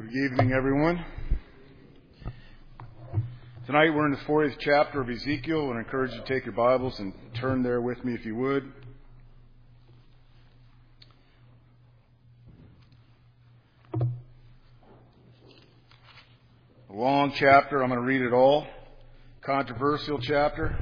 Good evening, everyone. Tonight we're in the 40th chapter of Ezekiel, and I encourage you to take your Bibles and turn there with me if you would. A long chapter. I'm going to read it all. Controversial chapter.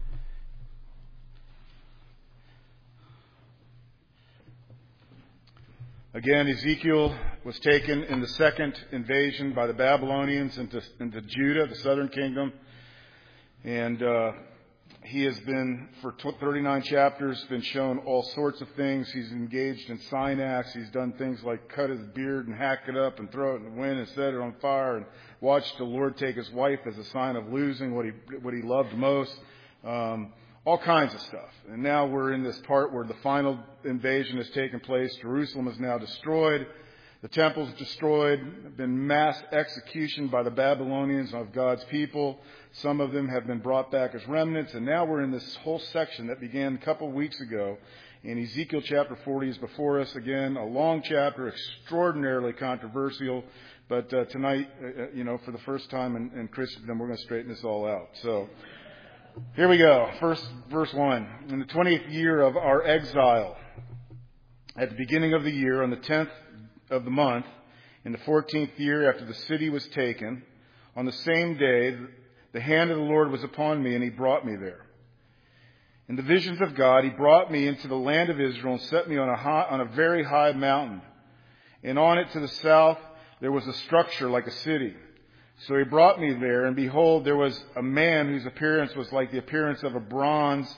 Again, Ezekiel was taken in the second invasion by the Babylonians into Judah, the southern kingdom. And he has been, for 39 chapters, been shown all sorts of things. He's engaged in sign acts. He's done things like cut his beard and hack it up and throw it in the wind and set it on fire, and watched the Lord take his wife as a sign of losing what he loved most. All kinds of stuff. And now we're in this part where the final invasion has taken place. Jerusalem is now destroyed. The temple's destroyed. Been mass execution by the Babylonians of God's people. Some of them have been brought back as remnants. And now we're in this whole section that began a couple of weeks ago. And Ezekiel chapter 40 is before us again. A long chapter, extraordinarily controversial. But tonight, for the first time in Christendom, we're going to straighten this all out. So here we go. First, verse 1. In the 20th year of our exile, at the beginning of the year, on the 10th of the month, in the 14th year after the city was taken, on the same day, the hand of the Lord was upon me, and he brought me there. In the visions of God, he brought me into the land of Israel and set me on a very high mountain. And on it to the south, there was a structure like a city. So he brought me there, and behold, there was a man whose appearance was like the appearance of bronze,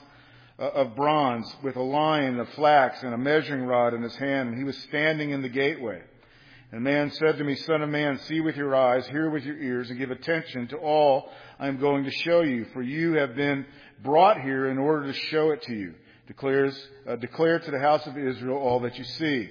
with a line of flax and a measuring rod in his hand, and he was standing in the gateway. And the man said to me, Son of man, see with your eyes, hear with your ears, and give attention to all I am going to show you, for you have been brought here in order to show it to you. Declare to the house of Israel all that you see.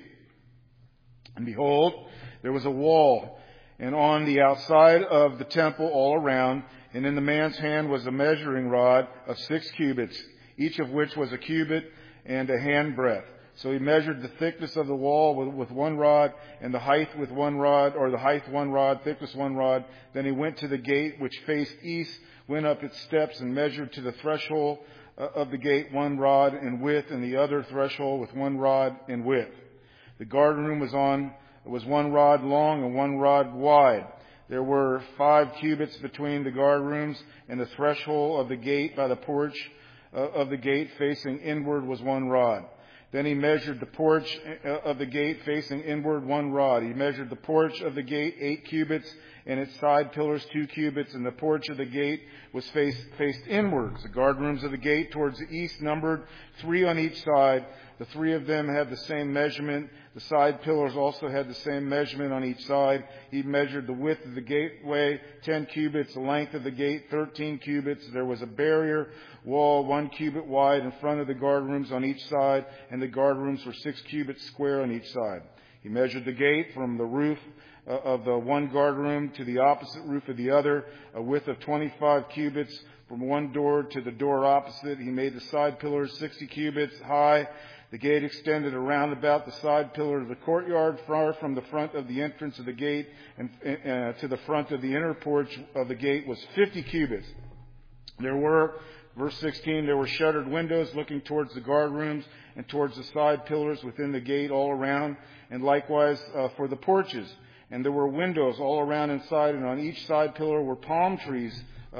And behold, there was a wall, and on the outside of the temple all around, and in the man's hand was a measuring rod of 6 cubits, each of which was a cubit and a handbreadth. So he measured the thickness of the wall with one rod, and the height with one rod, or the height 1 rod, thickness 1 rod. Then he went to the gate which faced east, went up its steps, and measured to the threshold of the gate 1 rod in width, and the other threshold with 1 rod in width. The guard room was 1 rod long and 1 rod wide. There were 5 cubits between the guard rooms, and the threshold of the gate by the porch of the gate facing inward was 1 rod. Then he measured the porch of the gate facing inward 1 rod. He measured the porch of the gate 8 cubits, and its side pillars 2 cubits, and the porch of the gate was faced inwards. The guard rooms of the gate towards the east numbered 3 on each side. The 3 of them had the same measurement. The side pillars also had the same measurement on each side. He measured the width of the gateway 10 cubits, the length of the gate 13 cubits. There was a barrier wall 1 cubit wide in front of the guard rooms on each side, and the guard rooms were 6 cubits square on each side. He measured the gate from the roof of the one guard room to the opposite roof of the other, a width of 25 cubits from one door to the door opposite. He made the side pillars 60 cubits high. The gate extended around about the side pillar of the courtyard, far from the front of the entrance of the gate and to the front of the inner porch of the gate was 50 cubits. There were, verse 16, there were shuttered windows looking towards the guard rooms and towards the side pillars within the gate all around, and likewise for the porches. And there were windows all around inside, and on each side pillar were palm tree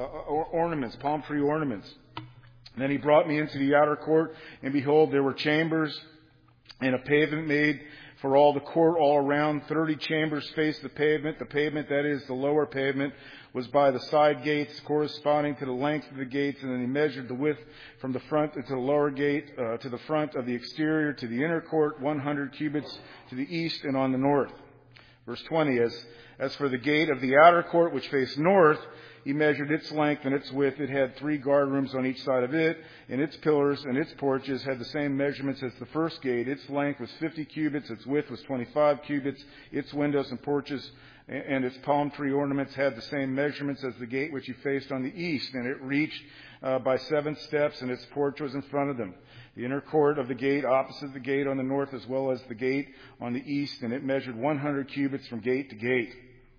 ornaments. And then he brought me into the outer court, and behold, there were chambers and a pavement made for all the court all around. 30 chambers faced the pavement. The pavement, that is, the lower pavement, was by the side gates corresponding to the length of the gates. And then he measured the width from the front to the lower gate, to the front of the exterior, to the inner court, 100 cubits to the east and on the north. Verse 20, as for the gate of the outer court which faced north, he measured its length and its width. It had 3 guard rooms on each side of it, and its pillars and its porches had the same measurements as the first gate. Its length was 50 cubits, its width was 25 cubits. Its windows and porches and its palm tree ornaments had the same measurements as the gate which he faced on the east, and it reached by 7 steps, and its porch was in front of them. The inner court of the gate opposite the gate on the north, as well as the gate on the east, and it measured 100 cubits from gate to gate.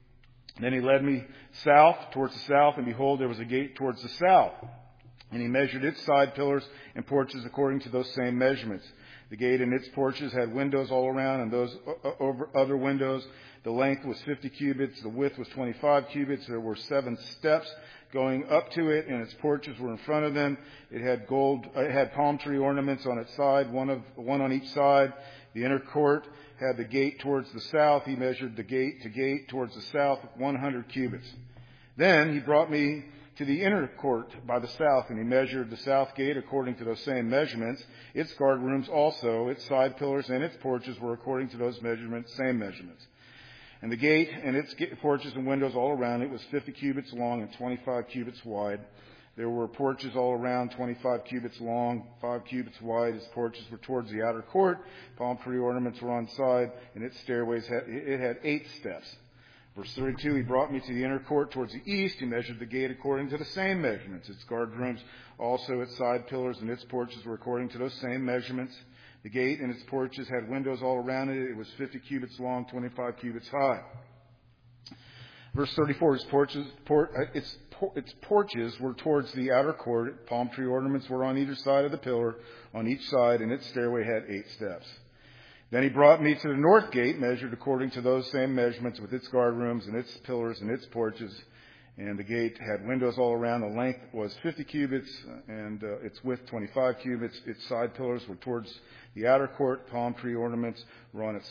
Then he led me south, towards the south, and behold, there was a gate towards the south. And he measured its side pillars and porches according to those same measurements. The gate and its porches had windows all around, and those over other windows. The length was 50 cubits, the width was 25 cubits. There were 7 steps going up to it, and its porches were in front of them. It had palm tree ornaments on its side, one on each side. The inner court had the gate towards the south. He measured the gate to gate towards the south 100 cubits. Then he brought me to the inner court by the south, and he measured the south gate according to those same measurements. Its guard rooms also, its side pillars and its porches were according to those measurements, same measurements. And the gate and its porches and windows all around it was 50 cubits long and 25 cubits wide. There were porches all around, 25 cubits long, 5 cubits wide. Its porches were towards the outer court. Palm tree ornaments were on side, and its stairways had 8 steps. Verse 32, he brought me to the inner court towards the east. He measured the gate according to the same measurements. Its guard rooms, also its side pillars and its porches were according to those same measurements. The gate and its porches had windows all around it. It was 50 cubits long, 25 cubits high. Verse 34, its porches were towards the outer court. Palm tree ornaments were on either side of the pillar, on each side, and its stairway had 8 steps. Then he brought me to the north gate, measured according to those same measurements, with its guard rooms and its pillars and its porches. And the gate had windows all around. The length was 50 cubits, and its width 25 cubits. Its side pillars were towards the outer court. Palm tree ornaments were on its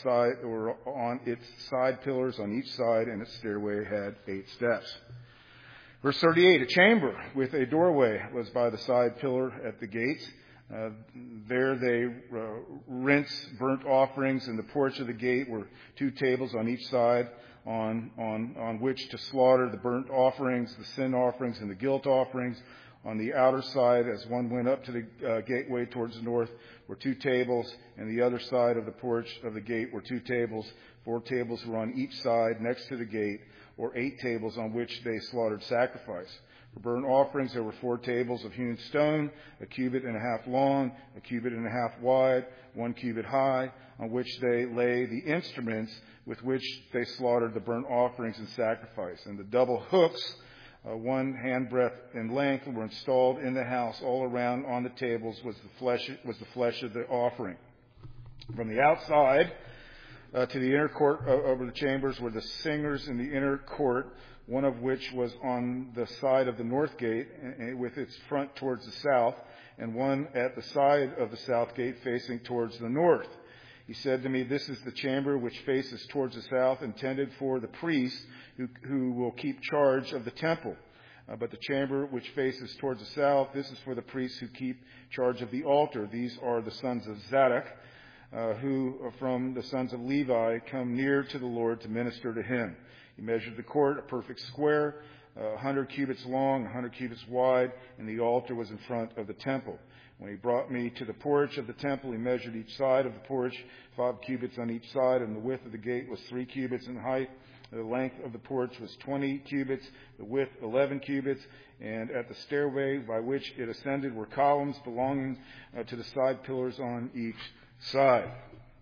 side pillars on each side, and its stairway had 8 steps. Verse 38, a chamber with a doorway was by the side pillar at the gates. There they rinse burnt offerings. In the porch of the gate were 2 tables on each side on which to slaughter the burnt offerings, the sin offerings, and the guilt offerings. On the outer side, as one went up to the gateway towards the north, were 2 tables, and the other side of the porch of the gate were 2 tables. 4 tables were on each side next to the gate, or 8 tables on which they slaughtered sacrifice. For burnt offerings, there were 4 tables of hewn stone, 1.5 cubits long, 1.5 cubits wide, 1 cubit high, on which they lay the instruments with which they slaughtered the burnt offerings and sacrifice. And the double hooks, 1 handbreadth in length, were installed in the house. All around on the tables was the flesh of the offering. From the outside to the inner court over the chambers were the singers in the inner court, one of which was on the side of the north gate with its front towards the south, and one at the side of the south gate facing towards the north. He said to me, "This is the chamber which faces towards the south, intended for the priests who will keep charge of the temple. But the chamber which faces towards the south, this is for the priests who keep charge of the altar. These are the sons of Zadok, who from the sons of Levi come near to the Lord to minister to him." He measured the court, a perfect square, 100 cubits long, 100 cubits wide, and the altar was in front of the temple. When he brought me to the porch of the temple, he measured each side of the porch, 5 cubits on each side, and the width of the gate was 3 cubits in height. The length of the porch was 20 cubits, the width 11 cubits, and at the stairway by which it ascended were columns belonging to the side pillars on each side.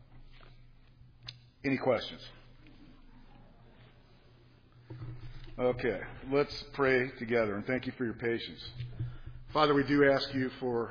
Any questions? Okay, let's pray together, and thank you for your patience. Father, we do ask you for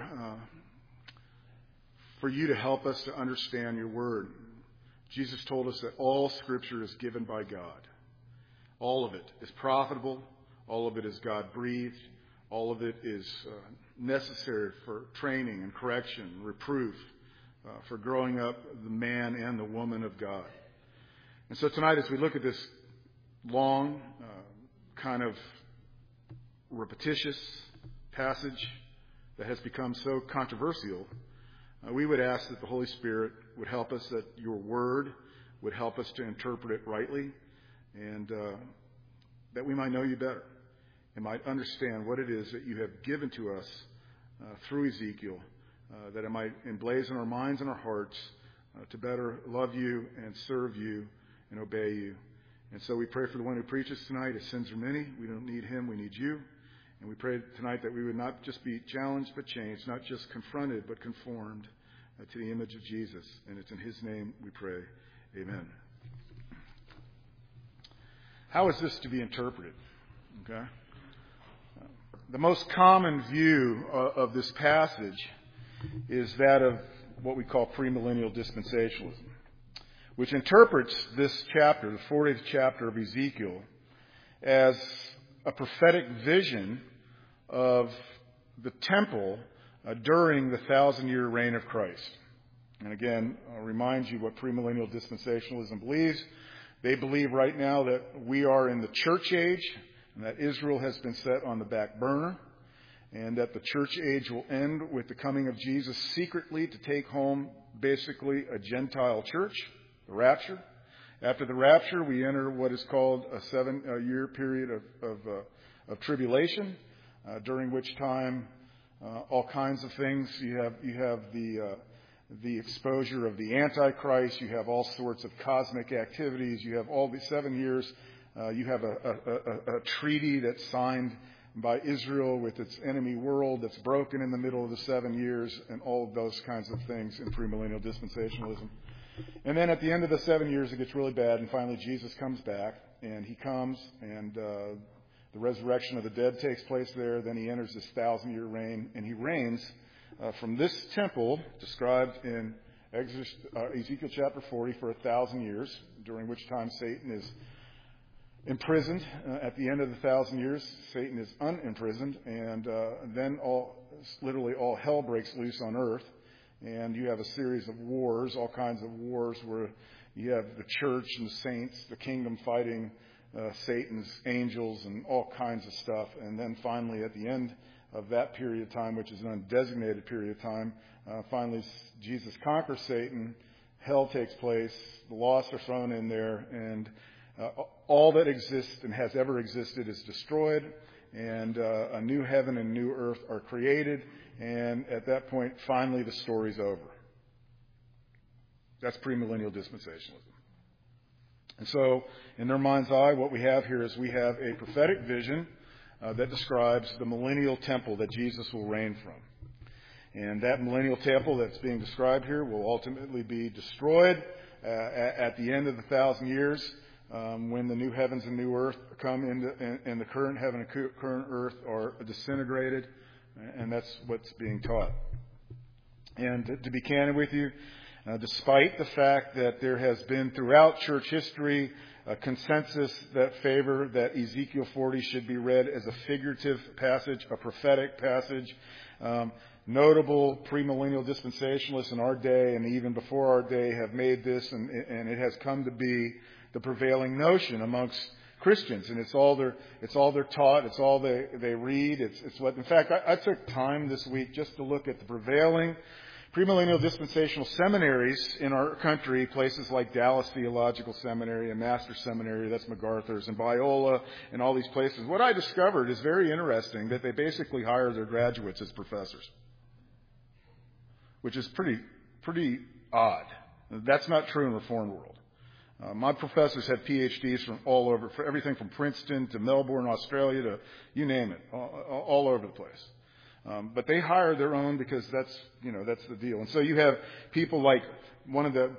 you to help us to understand your word. Jesus told us that all Scripture is given by God. All of it is profitable. All of it is God-breathed. All of it is necessary for training and correction, reproof, for growing up the man and the woman of God. And so tonight, as we look at this long, kind of repetitious passage that has become so controversial, we would ask that the Holy Spirit would help us, that your word would help us to interpret it rightly, and that we might know you better and might understand what it is that you have given to us through Ezekiel, that it might emblazon our minds and our hearts to better love you and serve you and obey you. And so we pray for the one who preaches tonight. His sins are many. We don't need him. We need you. And we pray tonight that we would not just be challenged but changed, not just confronted but conformed to the image of Jesus. And it's in his name we pray. Amen. How is this to be interpreted? Okay. The most common view of this passage is that of what we call premillennial dispensationalism, which interprets this chapter, the 40th chapter of Ezekiel, as a prophetic vision of the temple during the 1,000-year reign of Christ. And again, I'll remind you what premillennial dispensationalism believes. They believe right now that we are in the church age, and that Israel has been set on the back burner, and that the church age will end with the coming of Jesus secretly to take home basically a Gentile church, the rapture. After the rapture, we enter what is called a 7-year period of tribulation, during which time all kinds of things. You have the exposure of the Antichrist. You have all sorts of cosmic activities. You have all these 7 years. You have a treaty that's signed by Israel with its enemy world that's broken in the middle of the 7 years, and all of those kinds of things in premillennial dispensationalism. And then at the end of the 7 years, it gets really bad, and finally Jesus comes back, and he comes, and the resurrection of the dead takes place there. Then he enters this 1,000-year reign, and he reigns from this temple described in Ezekiel chapter 40 for 1,000 years, during which time Satan is imprisoned. At the end of the 1,000 years, Satan is unimprisoned, and then literally all hell breaks loose on earth, and you have a series of wars, all kinds of wars, where you have the church and the saints, the kingdom fighting Satan's angels and all kinds of stuff. And then finally, at the end of that period of time, which is an undesignated period of time, finally Jesus conquers Satan, hell takes place, the lost are thrown in there, and all that exists and has ever existed is destroyed, and a new heaven and new earth are created, and at that point, finally, the story's over. That's premillennial dispensationalism. And so, in their mind's eye, what we have here is we have a prophetic vision that describes the millennial temple that Jesus will reign from. And that millennial temple that's being described here will ultimately be destroyed at the end of the 1,000 years. When the new heavens and new earth come into, and the current heaven and current earth are disintegrated, and that's what's being taught. And to be candid with you, despite the fact that there has been throughout church history a consensus that favor that Ezekiel 40 should be read as a figurative passage, a prophetic passage, notable premillennial dispensationalists in our day and even before our day have made this, and it has come to be the prevailing notion amongst Christians, and it's all they're taught, it's all they read. It's what. In fact, I took time this week just to look at the prevailing premillennial dispensational seminaries in our country, places like Dallas Theological Seminary and Master Seminary, that's MacArthur's, and Biola, and all these places. What I discovered is very interesting, that they basically hire their graduates as professors, which is pretty odd. That's not true in the Reformed world. My professors have PhDs from all over, for everything from Princeton to Melbourne, Australia, to you name it, all over the place. But they hire their own because that's the deal. And so you have people like one of the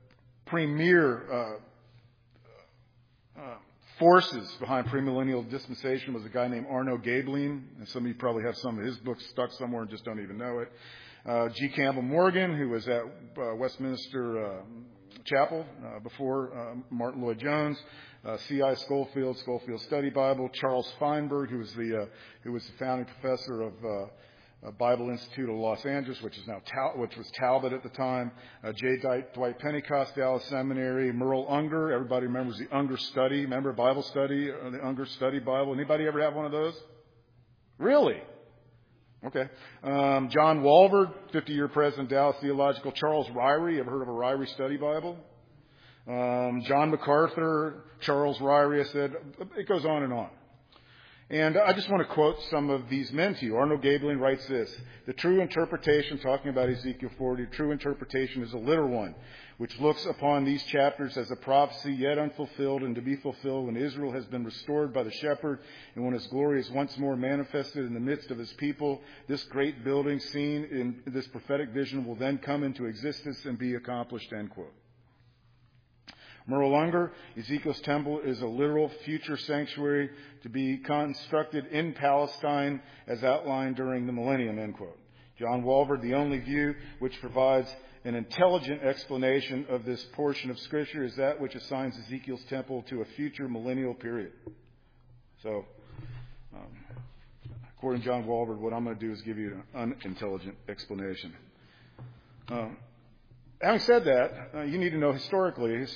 premier forces behind premillennial dispensation was a guy named Arno Gaebelein, and some of you probably have some of his books stuck somewhere and just don't even know it. G. Campbell Morgan, who was at Westminster Chapel before Martin Lloyd-Jones, C.I. Schofield Study Bible, Charles Feinberg, who was the founding professor of Bible Institute of Los Angeles, which was Talbot at the time, J. Dwight Pentecost, Dallas Seminary, Merle Unger. Everybody remembers the Unger Study. Remember Bible study, the Unger Study Bible? Anybody ever have one of those? Really? Okay. John Walvoord, 50-year president, Dallas Theological. Charles Ryrie, ever heard of a Ryrie Study Bible? John MacArthur, Charles Ryrie, I said, it goes on and on. And I just want to quote some of these men to you. Arno Gaebelein writes this: the true interpretation, talking about Ezekiel 40, true interpretation is a literal one, which looks upon these chapters as a prophecy yet unfulfilled and to be fulfilled when Israel has been restored by the shepherd and when his glory is once more manifested in the midst of his people. This great building seen in this prophetic vision will then come into existence and be accomplished, end quote. Merle Unger, Ezekiel's temple is a literal future sanctuary to be constructed in Palestine as outlined during the millennium, end quote. John Walvoord, the only view which provides an intelligent explanation of this portion of Scripture is that which assigns Ezekiel's temple to a future millennial period. So, according to John Walvoord, what I'm going to do is give you an unintelligent explanation. Having said that, you need to know historically,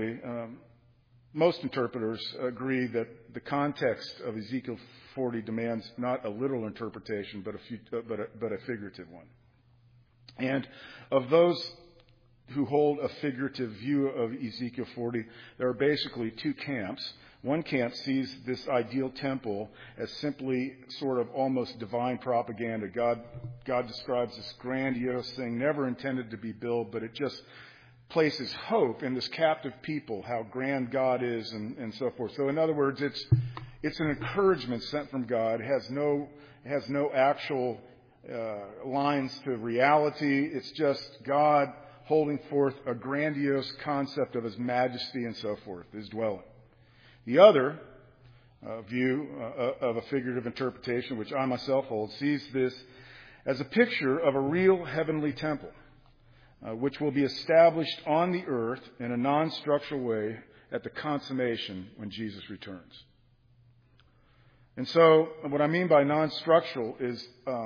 most interpreters agree that the context of Ezekiel 40 demands not a literal interpretation, but a figurative one. And of those who hold a figurative view of Ezekiel 40, there are basically two camps. One camp sees this ideal temple as simply sort of almost divine propaganda. God describes this grandiose thing, never intended to be built, but it just places hope in this captive people, how grand God is and so forth. So in other words, it's an encouragement sent from God. It has no actual lines to reality. It's just God holding forth a grandiose concept of His majesty and so forth, His dwelling. The other view of a figurative interpretation, which I myself hold, sees this as a picture of a real heavenly temple, which will be established on the earth in a non-structural way at the consummation when Jesus returns. And so what I mean by non-structural is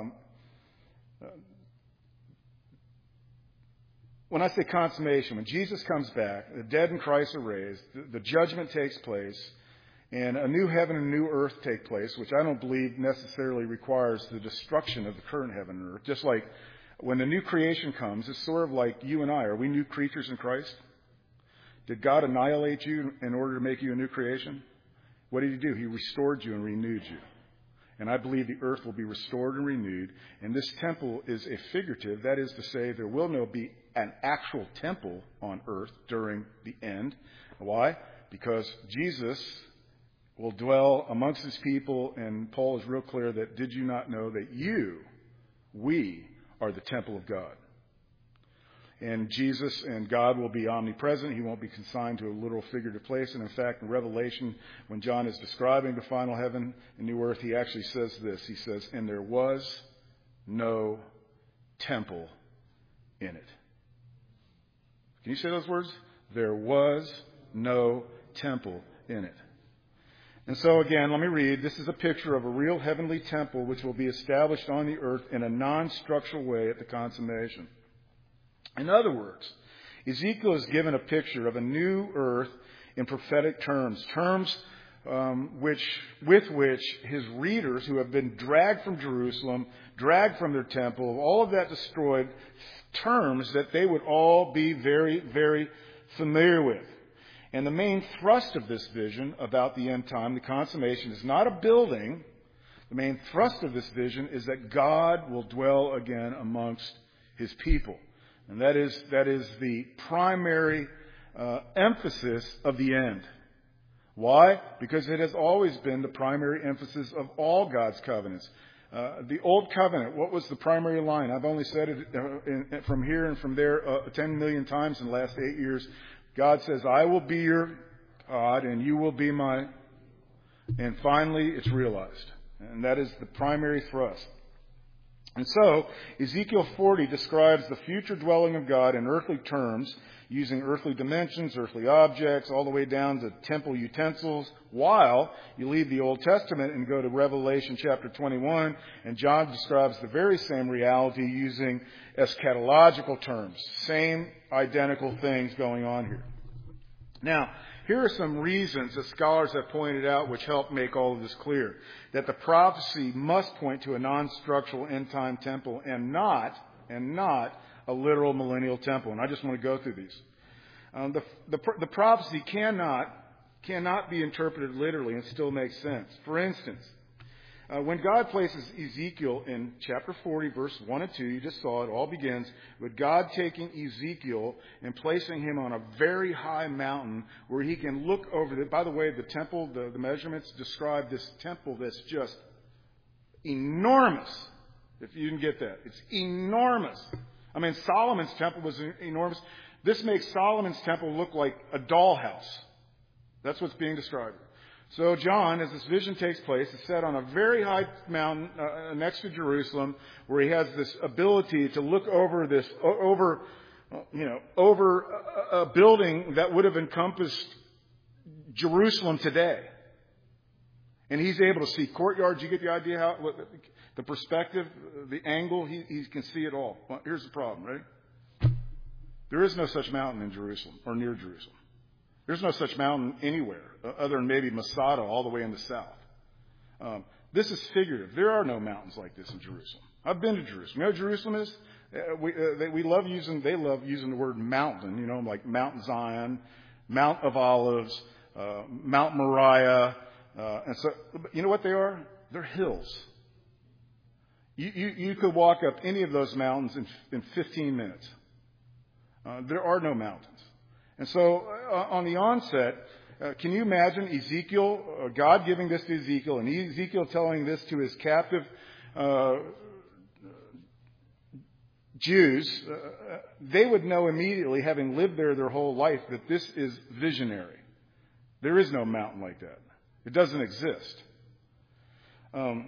when I say consummation, when Jesus comes back, the dead in Christ are raised, the judgment takes place, and a new heaven and new earth take place, which I don't believe necessarily requires the destruction of the current heaven and earth. Just like when the new creation comes, it's sort of like you and I. Are we new creatures in Christ? Did God annihilate you in order to make you a new creation? What did He do? He restored you and renewed you. And I believe the earth will be restored and renewed. And this temple is a figurative. That is to say, there will not be an actual temple on earth during the end. Why? Because Jesus will dwell amongst His people. And Paul is real clear that, did you not know that we are the temple of God? And Jesus and God will be omnipresent. He won't be consigned to a literal figurative place. And in fact, in Revelation, when John is describing the final heaven and new earth, he actually says this. He says, and there was no temple in it. Can you say those words? There was no temple in it. And so again, let me read. This is a picture of a real heavenly temple which will be established on the earth in a non-structural way at the consummation. In other words, Ezekiel is given a picture of a new earth in prophetic terms with which his readers who have been dragged from Jerusalem, dragged from their temple, all of that destroyed, terms that they would all be very, very familiar with. And the main thrust of this vision about the end time, the consummation, is not a building. The main thrust of this vision is that God will dwell again amongst His people. And that is the primary emphasis of the end. Why? Because it has always been the primary emphasis of all God's covenants. The Old Covenant, what was the primary line? I've only said it from here and from there 10 million times in the last 8 years. God says, I will be your God and you will be my... And finally, it's realized. And that is the primary thrust. And so, Ezekiel 40 describes the future dwelling of God in earthly terms, using earthly dimensions, earthly objects, all the way down to temple utensils, while you leave the Old Testament and go to Revelation chapter 21, and John describes the very same reality using eschatological terms. Same identical things going on here. Now, here are some reasons that scholars have pointed out which help make all of this clear. That the prophecy must point to a non-structural end-time temple and not a literal millennial temple. And I just want to go through these. The prophecy cannot be interpreted literally and still make sense. For instance, when God places Ezekiel in chapter 40, verse 1 and 2, you just saw it, all begins with God taking Ezekiel and placing him on a very high mountain where he can look over the... By the way, the temple, the measurements describe this temple that's just enormous. If you didn't get that, it's enormous. I mean, Solomon's temple was enormous. This makes Solomon's temple look like a dollhouse. That's what's being described. So John, as this vision takes place, is set on a very high mountain next to Jerusalem, where he has this ability to look over over a building that would have encompassed Jerusalem today. And he's able to see courtyards. You get the idea how the perspective, the angle, he can see it all. Well, here's the problem, right? There is no such mountain in Jerusalem or near Jerusalem. There's no such mountain anywhere other than maybe Masada all the way in the south. This is figurative. There are no mountains like this in Jerusalem. I've been to Jerusalem. You know what Jerusalem is? They love using the word mountain, like Mount Zion, Mount of Olives, Mount Moriah. And so, you know what they are? They're hills. You could walk up any of those mountains in 15 minutes. There are no mountains. And so, on the onset, can you imagine Ezekiel, God giving this to Ezekiel, and Ezekiel telling this to his captive Jews? They would know immediately, having lived there their whole life, that this is visionary. There is no mountain like that. It doesn't exist. The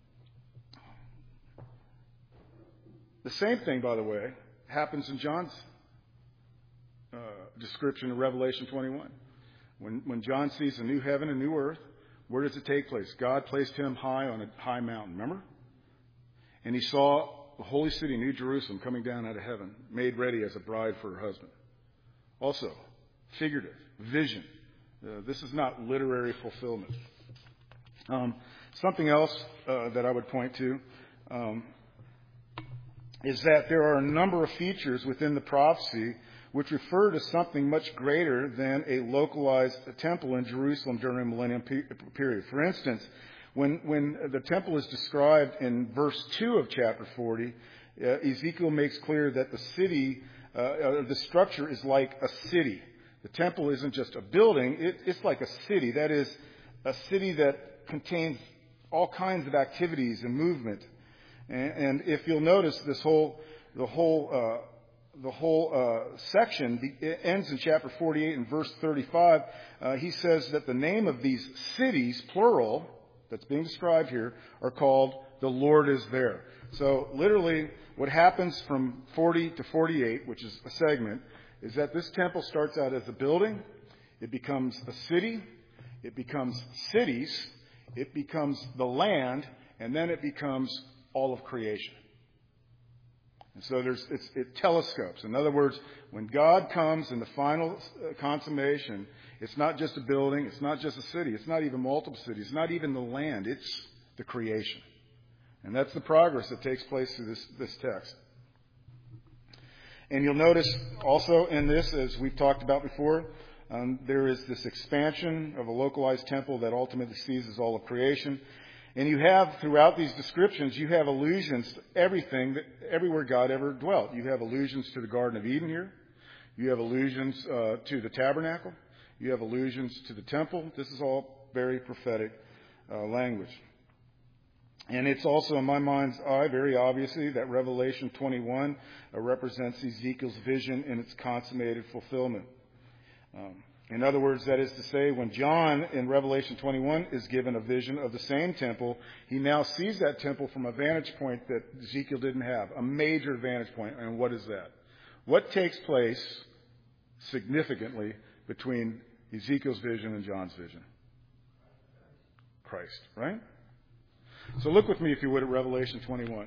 same thing, by the way, happens in John's description of Revelation 21. When John sees a new heaven and new earth, where does it take place? God placed him high on a high mountain, remember? And he saw the holy city, New Jerusalem, coming down out of heaven, made ready as a bride for her husband. Also, figurative, vision. This is not literary fulfillment. Something else that I would point to is that there are a number of features within the prophecy which refer to something much greater than a localized temple in Jerusalem during the millennium period. For instance, when the temple is described in verse 2 of chapter 40, Ezekiel makes clear that the city, the structure is like a city. The temple isn't just a building, it's like a city. That is, a city that contains all kinds of activities and movement. And if you'll notice, the whole section ends in chapter 48 and verse 35. He says that the name of these cities, plural, that's being described here, are called "The Lord is there." So literally, what happens from 40 to 48, which is a segment, is that this temple starts out as a building, it becomes a city, it becomes cities, it becomes the land, and then it becomes all of creation. And so it telescopes. In other words, when God comes in the final consummation, it's not just a building, it's not just a city, it's not even multiple cities, it's not even the land, it's the creation. And that's the progress that takes place through this text. And you'll notice also in this, as we've talked about before, there is this expansion of a localized temple that ultimately seizes all of creation. And you have, throughout these descriptions, you have allusions to everything, everywhere God ever dwelt. You have allusions to the Garden of Eden here. You have allusions to the tabernacle. You have allusions to the temple. This is all very prophetic language. And it's also, in my mind's eye, very obviously that Revelation 21 represents Ezekiel's vision in its consummated fulfillment. In other words, that is to say, when John in Revelation 21 is given a vision of the same temple, he now sees that temple from a vantage point that Ezekiel didn't have, a major vantage point. And what is that? What takes place significantly between Ezekiel's vision and John's vision? Christ, right? So look with me, if you would, at Revelation 21.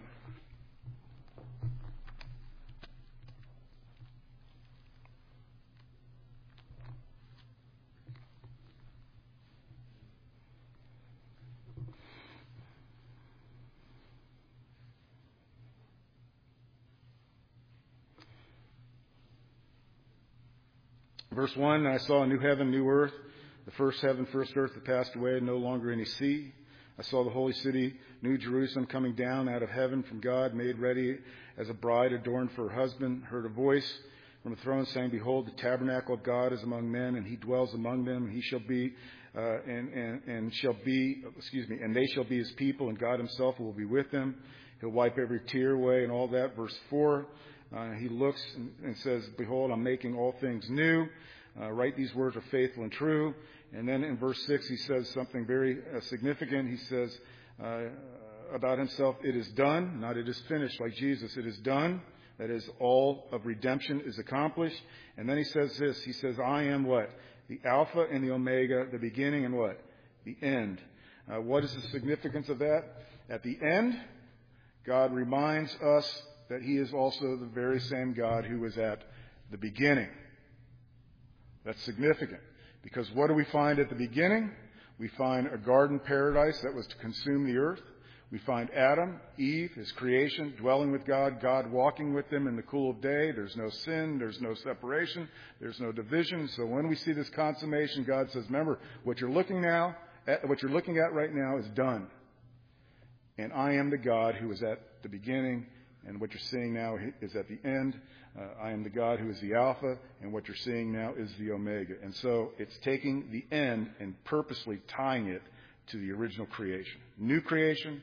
Verse 1, I saw a new heaven, new earth. The first heaven, first earth had passed away, no longer any sea. I saw the holy city, New Jerusalem, coming down out of heaven from God, made ready as a bride adorned for her husband. Heard a voice from the throne saying, "Behold, the tabernacle of God is among men, and he dwells among them. And he shall be, and they shall be his people, and God himself will be with them. He'll wipe every tear away," and all that. Verse 4. He looks and says, "Behold, I'm making all things new. Write these words are faithful and true." And then in verse 6, he says something very significant. He says about himself, "It is done," not "it is finished," like Jesus. "It is done." That is, all of redemption is accomplished. And then he says this. He says, "I am" what? "The Alpha and the Omega, the beginning and" what? "The end." What is the significance of that? At the end, God reminds us that He is also the very same God who was at the beginning. That's significant. Because what do we find at the beginning? We find a garden paradise that was to consume the earth. We find Adam, Eve, his creation, dwelling with God, God walking with them in the cool of day. There's no sin. There's no separation. There's no division. So when we see this consummation, God says, remember, what you're looking at right now is done. And I am the God who is at the beginning, and what you're seeing now is at the end. I am the God who is the Alpha, and what you're seeing now is the Omega. And so it's taking the end and purposely tying it to the original creation. New creation,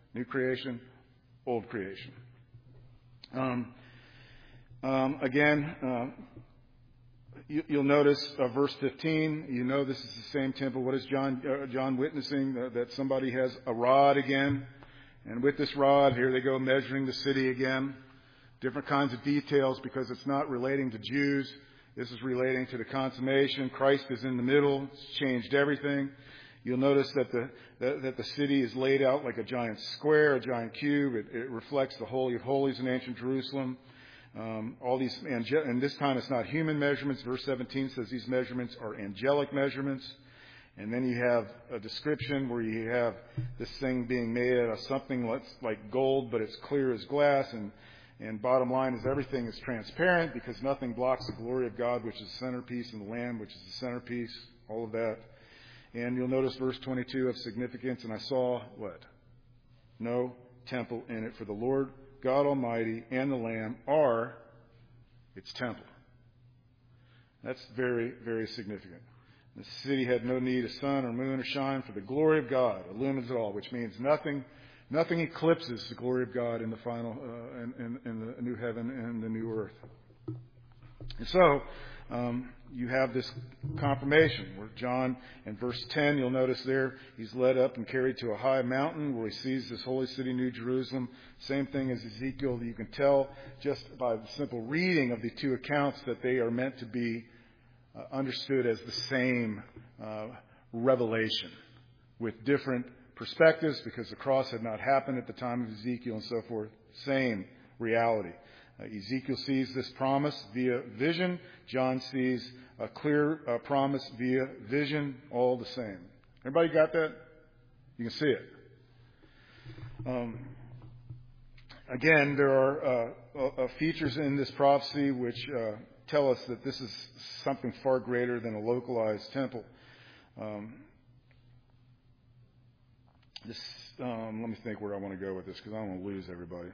old creation. You'll notice verse 15. You know this is the same temple. What is John witnessing? That somebody has a rod again. And with this rod, here they go measuring the city again. Different kinds of details because it's not relating to Jews. This is relating to the consummation. Christ is in the middle. It's changed everything. You'll notice that the city is laid out like a giant square, a giant cube. It reflects the Holy of Holies in ancient Jerusalem. All these, and this time it's not human measurements. Verse 17 says these measurements are angelic measurements. And then you have a description where you have this thing being made out of something like gold, but it's clear as glass. And bottom line is everything is transparent because nothing blocks the glory of God, which is the centerpiece, and the Lamb, which is the centerpiece, all of that. And you'll notice verse 22 of significance. And I saw what? No temple in it, for the Lord God Almighty and the Lamb are its temple. That's very, very significant. The city had no need of sun or moon or shine, for the glory of God illumines it all, which means nothing eclipses the glory of God in the final, in the new heaven and the new earth. And so, you have this confirmation where John, in verse 10, you'll notice there, he's led up and carried to a high mountain where he sees this holy city, New Jerusalem. Same thing as Ezekiel. You can tell just by the simple reading of the two accounts that they are meant to be understood as the same revelation with different perspectives because the cross had not happened at the time of Ezekiel and so forth. Same reality. Ezekiel sees this promise via vision. John sees a clear promise via vision, all the same. Everybody got that? You can see it. Again, there are features in this prophecy which tell us that this is something far greater than a localized temple. Let me think where I want to go with this because I don't want to lose everybody.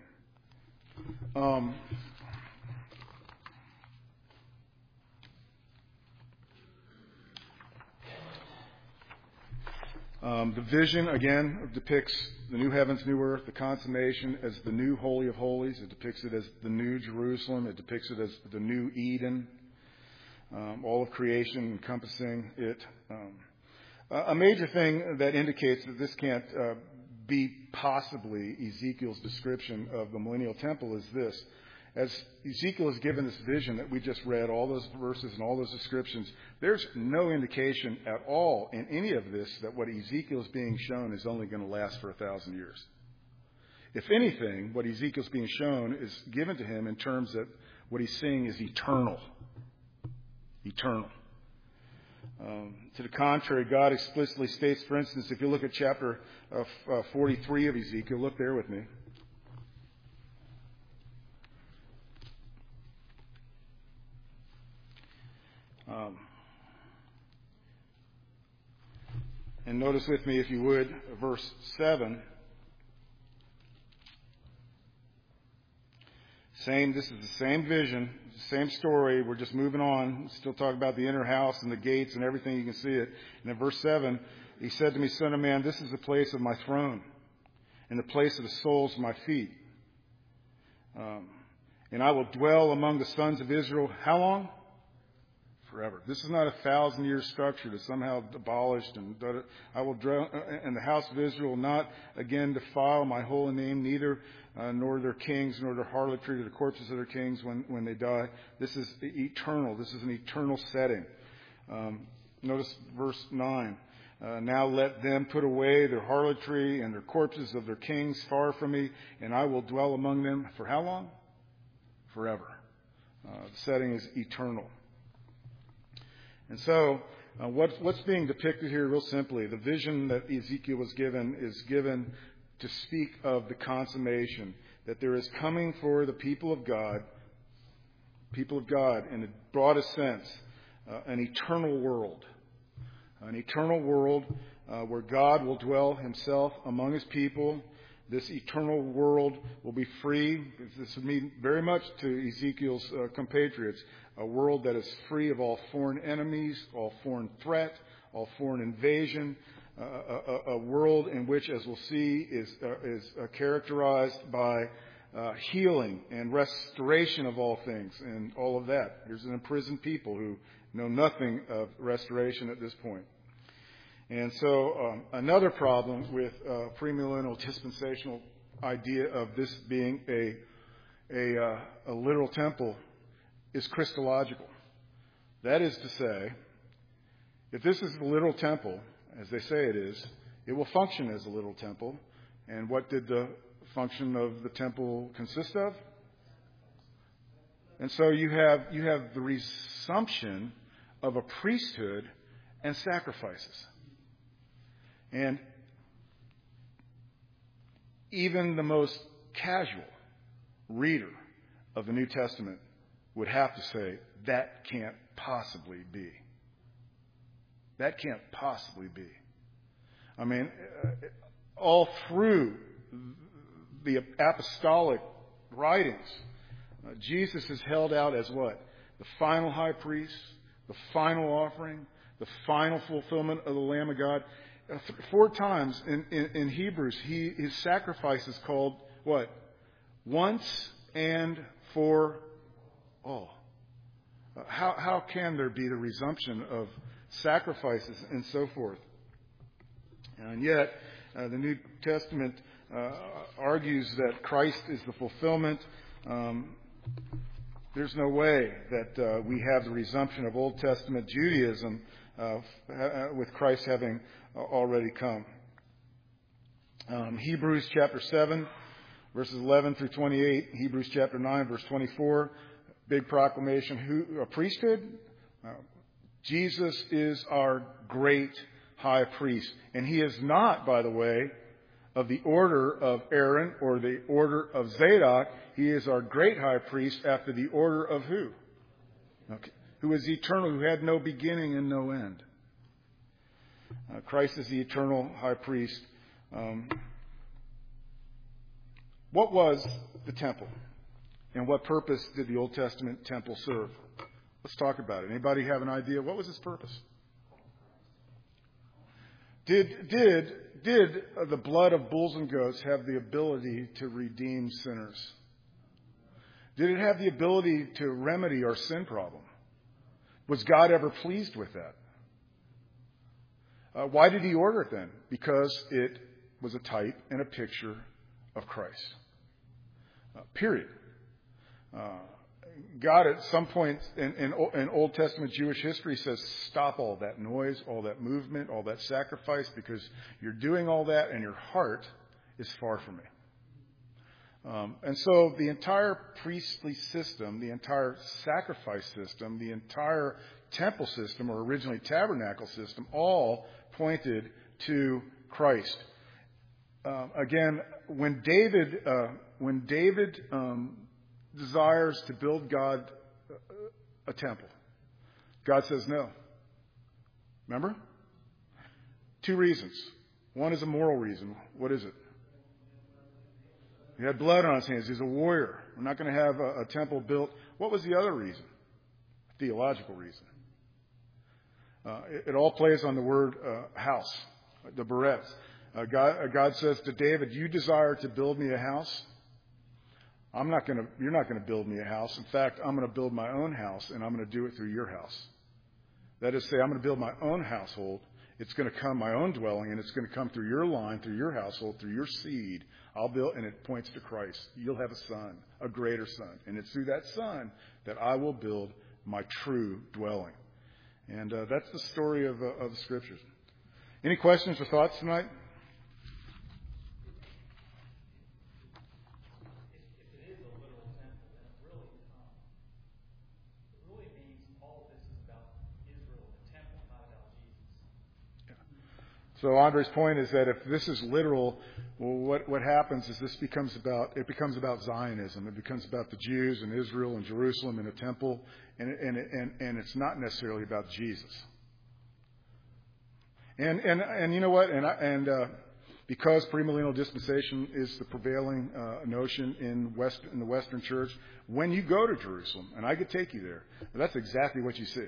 The vision, again, depicts the new heavens, new earth, the consummation as the new Holy of Holies. It depicts it as the new Jerusalem. It depicts it as the new Eden. All of creation encompassing it. A major thing that indicates that this can't be possibly Ezekiel's description of the millennial temple is this. As Ezekiel is given this vision that we just read, all those verses and all those descriptions, there's no indication at all in any of this that what Ezekiel is being shown is only going to last for 1,000 years. If anything, what Ezekiel's being shown is given to him in terms that what he's seeing is eternal. Eternal. To the contrary, God explicitly states, for instance, if you look at chapter 43 of Ezekiel, look there with me. And notice with me, if you would, verse 7. This is the same vision, same story. We're just moving on. Still talking about the inner house and the gates and everything. You can see it. And in verse 7, he said to me, Son of man, this is the place of my throne and the place of the soles of my feet. And I will dwell among the sons of Israel. How long? Forever. This is not a 1,000-year structure that's somehow abolished. I will dwell in the house of Israel, not again defile my holy name, neither nor their kings, nor their harlotry, or the corpses of their kings when they die. This is eternal. This is an eternal setting. Notice verse 9. Now let them put away their harlotry and their corpses of their kings far from me, and I will dwell among them for how long? Forever. The setting is eternal. And so, what's being depicted here, real simply, the vision that Ezekiel was given is given to speak of the consummation, that there is coming for the people of God in the broadest sense, an eternal world where God will dwell himself among his people. This eternal world will be free. This would mean very much to Ezekiel's compatriots, a world that is free of all foreign enemies, all foreign threat, all foreign invasion, a world in which, as we'll see, is characterized by healing and restoration of all things and all of that. Here's an imprisoned people who know nothing of restoration at this point. And so another problem with premillennial dispensational idea of this being a literal temple is Christological. That is to say, if this is the literal temple, as they say it is, it will function as a literal temple. And what did the function of the temple consist of? And so you have the resumption of a priesthood and sacrifices. And even the most casual reader of the New Testament would have to say, that can't possibly be. That can't possibly be. I mean, all through the apostolic writings, Jesus is held out as what? The final high priest, the final offering, the final fulfillment of the Lamb of God. 4 times in Hebrews, his sacrifice is called what? Once and for all. How can there be the resumption of sacrifices and so forth? And yet, the New Testament argues that Christ is the fulfillment. There's no way that we have the resumption of Old Testament Judaism with Christ having already come. Hebrews chapter 7, verses 11 through 28. Hebrews chapter 9, verse 24. Big proclamation. A priesthood? Jesus is our great high priest. And he is not, by the way, of the order of Aaron or the order of Zadok. He is our great high priest after the order of who? Okay. Who is eternal, who had no beginning and no end. Christ is the eternal high priest. What was the temple? And what purpose did the Old Testament temple serve? Let's talk about it. Anybody have an idea? What was its purpose? Did the blood of bulls and goats have the ability to redeem sinners? Did it have the ability to remedy our sin problem? Was God ever pleased with that? Why did he order it then? Because it was a type and a picture of Christ. Period. God at some point in Old Testament Jewish history says, stop all that noise, all that movement, all that sacrifice, because you're doing all that and your heart is far from me. And so the entire priestly system, the entire sacrifice system, the entire temple system, or originally tabernacle system, all pointed to Christ. Again, when David desires to build God a temple, God says no. Remember? 2 reasons. One is a moral reason. What is it? He had blood on his hands. He's a warrior. We're not going to have a temple built. What was the other reason? A theological reason. It all plays on the word house, the Beretz. God says to David, you desire to build me a house? You're not going to build me a house. In fact, I'm going to build my own house, and I'm going to do it through your house. That is to say, I'm going to build my own household. It's going to come, my own dwelling, and it's going to come through your line, through your household, through your seed. I'll build, and it points to Christ. You'll have a son, a greater son. And it's through that son that I will build my true dwelling. And that's the story of the Scriptures. Any questions or thoughts tonight? So Andre's point is that if this is literal, well, what happens is it becomes about Zionism. It becomes about the Jews and Israel and Jerusalem and a temple, and it's not necessarily about Jesus. And you know what? Because premillennial dispensation is the prevailing notion in the Western Church, when you go to Jerusalem, and I could take you there, that's exactly what you see.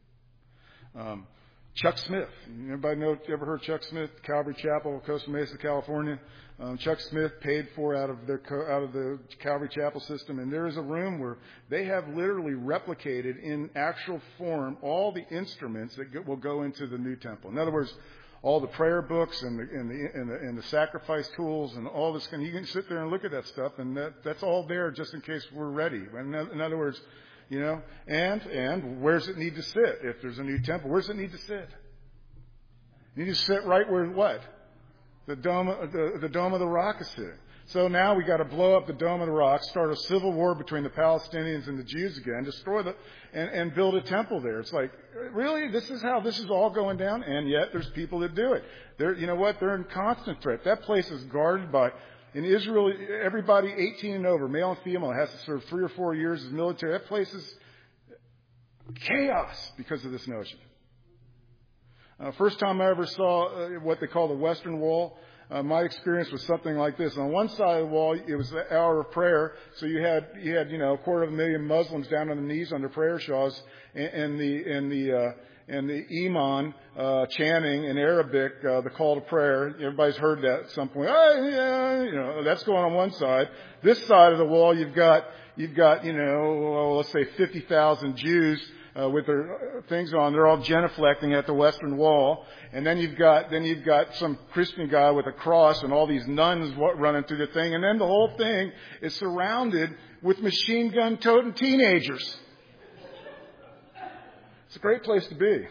Chuck Smith. Everybody ever heard Chuck Smith? Calvary Chapel, Costa Mesa, California. Chuck Smith paid for out of the Calvary Chapel system, and there is a room where they have literally replicated in actual form all the instruments that will go into the new temple. In other words, all the prayer books and the sacrifice tools and all this. You can sit there and look at that stuff, and that's all there just in case we're ready. In other words. And where does it need to sit? If there's a new temple, where does it need to sit? It needs to sit right where what? The Dome of the Rock is sitting. So now we got to blow up the Dome of the Rock, start a civil war between the Palestinians and the Jews again, destroy and build a temple there. It's like, really? This is how this is all going down? And yet there's people that do it. They're in constant threat. That place is guarded by. In Israel, everybody 18 and over, male and female, has to serve 3 or 4 years as military. That place is chaos because of this notion. First time I ever saw what they call the Western Wall, my experience was something like this. On one side of the wall, it was the hour of prayer. So you had 250,000 Muslims down on their knees on their prayer shawls, and the imam chanting in Arabic the call to prayer. Everybody's heard that at some point. That's going on one side. This side of the wall, you've got let's say 50,000 Jews with their things on. They're all genuflecting at the Western Wall, and then you've got some Christian guy with a cross and all these nuns running through the thing, and then the whole thing is surrounded with machine gun toting teenagers. It's a great place to be.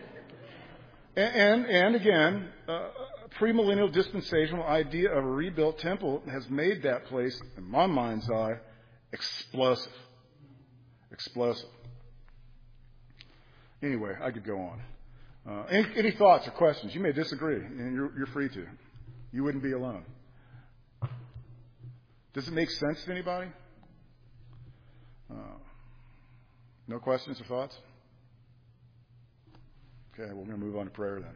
And again, premillennial dispensational idea of a rebuilt temple has made that place, in my mind's eye, explosive. Explosive. Anyway, I could go on. Any thoughts or questions? You may disagree, and you're free to. You wouldn't be alone. Does it make sense to anybody? No questions or thoughts? Okay, we're going to move on to prayer then.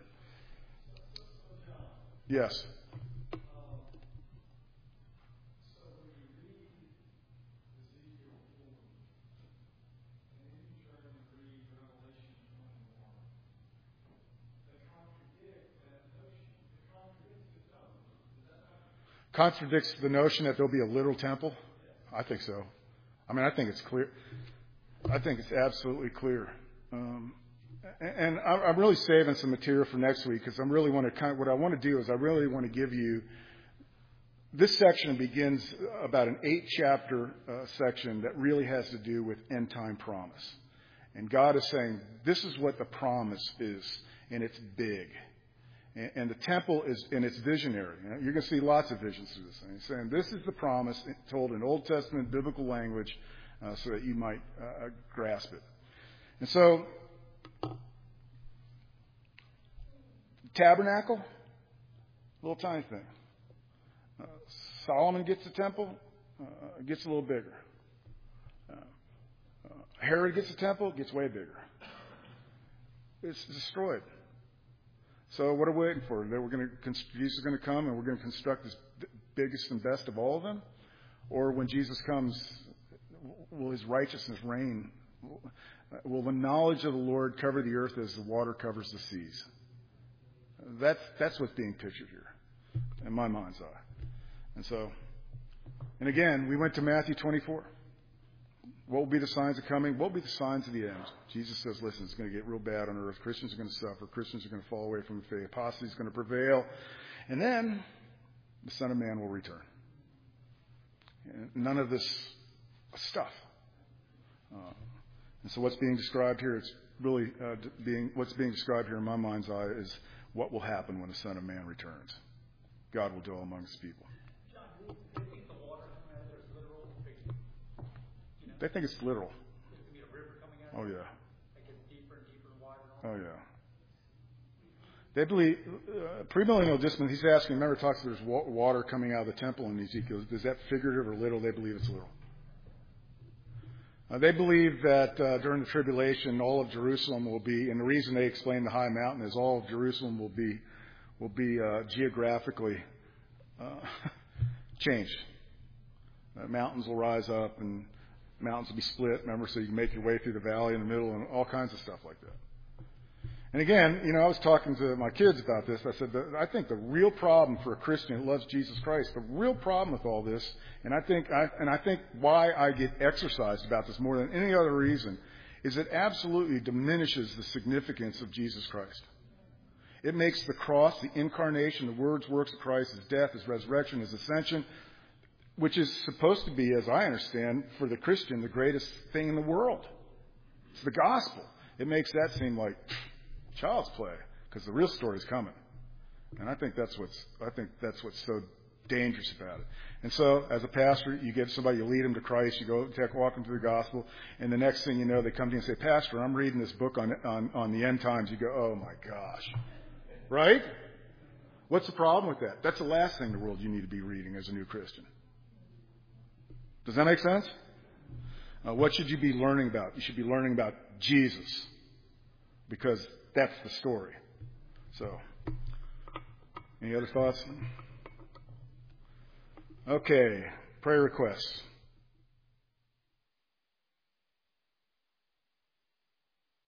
Yes. Contradicts the notion that there'll be a literal temple? I think so. I think it's clear. I think it's absolutely clear. And I'm really saving some material for next week because what I want to do is I really want to give you. This section begins about an 8-chapter section that really has to do with end time promise. And God is saying, this is what the promise is, and it's big. And the temple it's visionary. You're going to see lots of visions through this thing. He's saying, this is the promise told in Old Testament biblical language so that you might grasp it. And so, tabernacle, little tiny thing. Solomon gets the temple, gets a little bigger. Herod gets the temple, gets way bigger. It's destroyed. So what are we waiting for? That Jesus is going to come and we're going to construct this biggest and best of all of them? Or when Jesus comes, will his righteousness reign? Will the knowledge of the Lord cover the earth as the water covers the seas? That's what's being pictured here, in my mind's eye. And so And again, we went to Matthew 24. What will be the signs of coming? What will be the signs of the end? Jesus says, listen, it's going to get real bad on earth. Christians are going to suffer. Christians are going to fall away from the faith. Apostasy is going to prevail. And then the Son of Man will return. And none of this stuff. And so what's being described here, it's really what's being described here in my mind's eye is what will happen when the Son of Man returns. God will dwell among his people. John, do you think the water coming out of there is literal? They think it's literal. There's going to be a river coming out? Oh, yeah. It gets deeper and deeper and wider. Oh, yeah. They believe, premillennial discipline, he's asking, remember, it talks there's water coming out of the temple in Ezekiel. Is that figurative or literal? They believe it's literal. They believe that during the tribulation, all of Jerusalem will be, and the reason they explain the high mountain is all of Jerusalem will be geographically changed. Mountains will rise up and mountains will be split, remember, so you can make your way through the valley in the middle and all kinds of stuff like that. And again, I was talking to my kids about this. I said, I think the real problem for a Christian who loves Jesus Christ, the real problem with all this, and I think why I get exercised about this more than any other reason, is it absolutely diminishes the significance of Jesus Christ. It makes the cross, the incarnation, the works of Christ, his death, his resurrection, his ascension, which is supposed to be, as I understand, for the Christian, the greatest thing in the world. It's the gospel. It makes that seem like child's play, because the real story is coming. And I think that's what's so dangerous about it. And so, as a pastor, you get somebody, you lead them to Christ, you go walk them through the gospel, and the next thing you know, they come to you and say, Pastor, I'm reading this book on the end times. You go, oh my gosh. Right? What's the problem with that? That's the last thing in the world you need to be reading as a new Christian. Does that make sense? What should you be learning about? You should be learning about Jesus, because that's the story. So, any other thoughts? Okay, prayer requests.